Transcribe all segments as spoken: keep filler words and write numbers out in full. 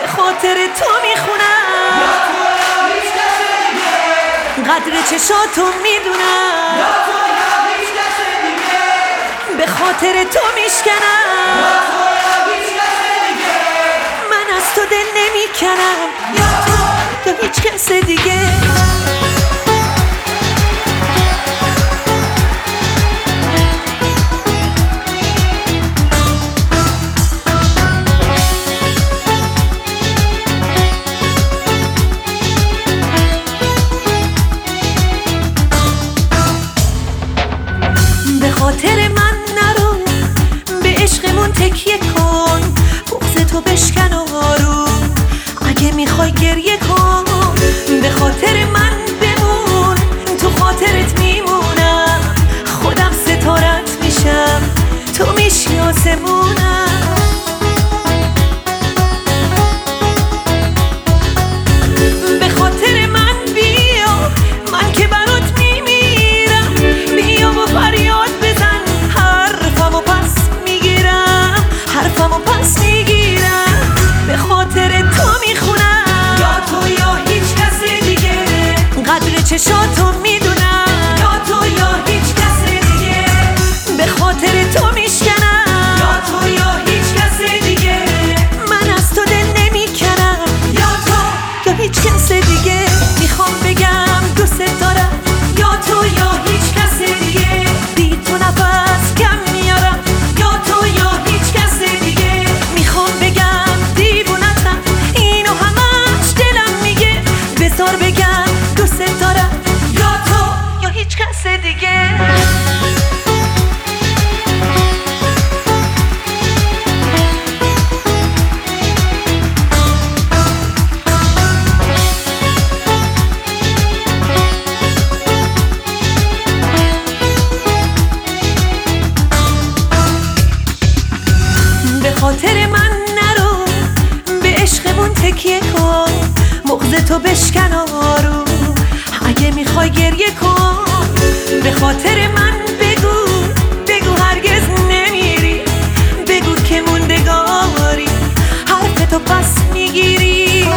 خاطر تو میخونم، قدر چشاتو میدونم، به خاطر تو میشکنم، من از تو دل نمیکنم، یا تو یا هیچ کس دیگه. به خاطر من نرو، به عشقمون تکیه کن، بغض تو بشکن آروم، اگه میخوای گریه کن. به خاطر من بمون، تو خاطرت میمونم، خودم ستارت میشم، تو میشی آسمونم. به خاطر من بیا، من که برات میمیرم، بیا و فریاد بزن، حرفمو پس میگیرم، حرفمو پس میگیرم. به خاطر تو میخونم، یا تو یا هیچ کس دیگه، قدر چشاتو میدونم، یا تو یا هیچ کس دیگه. به خاطر تو میشکنم، یا تو یا هیچ کس دیگه، من از تو دل نمیکنم، یا تو یا هیچ کس دیگه. میخوام بگم دوست دارم، یا تو یا هیچ کس دیگه، بی تو نفس کم میارم، یا تو یا هیچ کس دیگه. میخوام بگم دیوونتم، اینو همش دلم میگه، بذار بگم دوست دارم، یا تو یا هیچ کس دیگه. به خاطر من نرو، به عشقمون تکیه کن، بغض تو بشکن آروم، اگه میخوای گریه کن. به خاطر من بگو، بگو هرگز نمیری، بگو که موندگاری، حرف تو پس میگیری.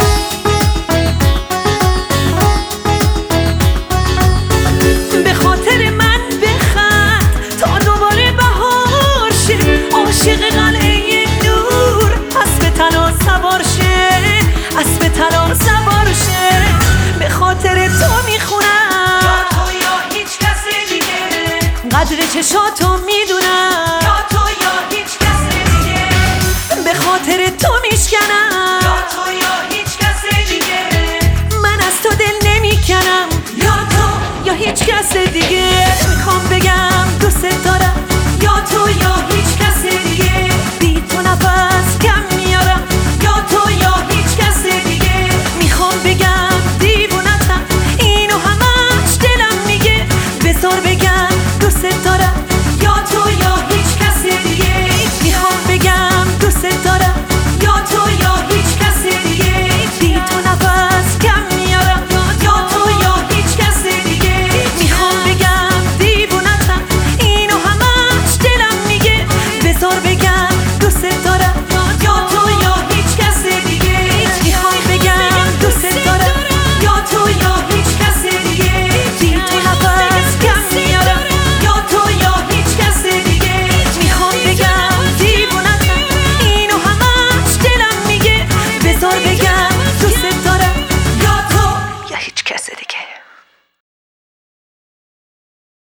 به خاطر من بخند تا دوباره بهار شه، عاشق قلعه نور اسب طلا سوار شه، اسب طلا سوار شه. به خاطر تو میخونم، یا تو یا هیچ کس دیگه، قدر چشاتو میدونم،